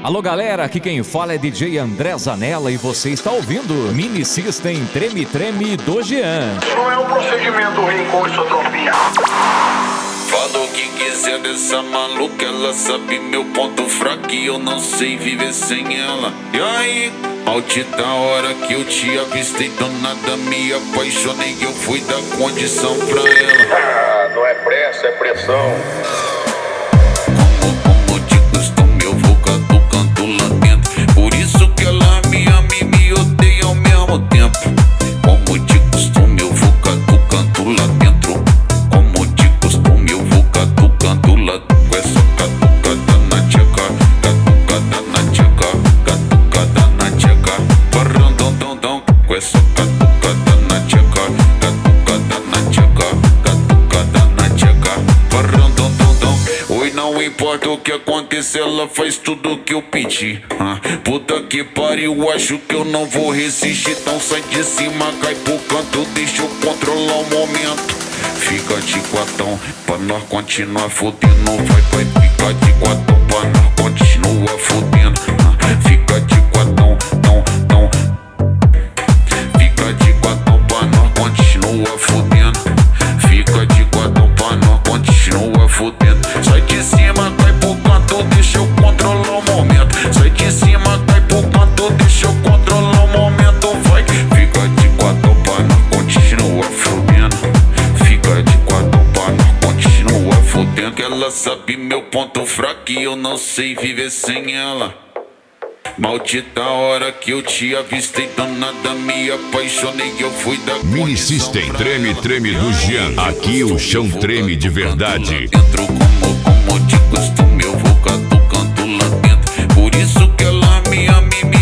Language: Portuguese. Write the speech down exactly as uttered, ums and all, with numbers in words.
Alô galera, aqui quem fala é D J André Zanella e você está ouvindo Mini System Treme Treme do Jean. Não é um procedimento ruim com isotropia. Fala o que quiser dessa maluca, ela sabe meu ponto fraco e eu não sei viver sem ela. E aí, maldita hora que eu te avistei, do nada me apaixonei, eu fui dar condição pra ela. Ah, não é pressa, é pressão. Como de costume eu vou catucando lá dentro, por isso que ela me ama e me odeia ao mesmo tempo. Como de costume eu vou catucando lá dentro, como de costume eu vou catucando lá com essa catucada na tcheca, catucada na tcheca, catucada na tcheca, barrandondondão, com essa catucada na tcheca, catucada na tcheca, catucada na tcheca, barrandondondão. Oi, não importa o que acontecer, ela faz tudo que eu pedi. Ah, puta que pariu, acho que eu não vou resistir. Então sai de cima, cai pro canto, deixa eu controlar o momento. Fica de quatão pra nós continuar fudendo. Vai, vai, fica de quatão pra nós continuar fudendo. Ah, fica de quatão, tão, tão. Fica de quatão pra nós continuar fudendo. Fica de quatão pra nós continuar fudendo. Sai de cima, cai pro canto, deixa eu controlar o momento. Sai de cima, cai pro canto, deixa eu controlar o momento. Vai, fica de quatão pra nós continuar fudendo. Fica de quatão pra nós continuar fudendo. Que ela sabe meu ponto fraco e eu não sei viver sem ela. Maldita hora que eu te avistei, do nada me apaixonei, eu fui da Mini System Treme Treme do Jean. Aqui o chão treme de verdade. Dentro como, como de costume eu vou catucando lá dentro, por isso que ela me ama e me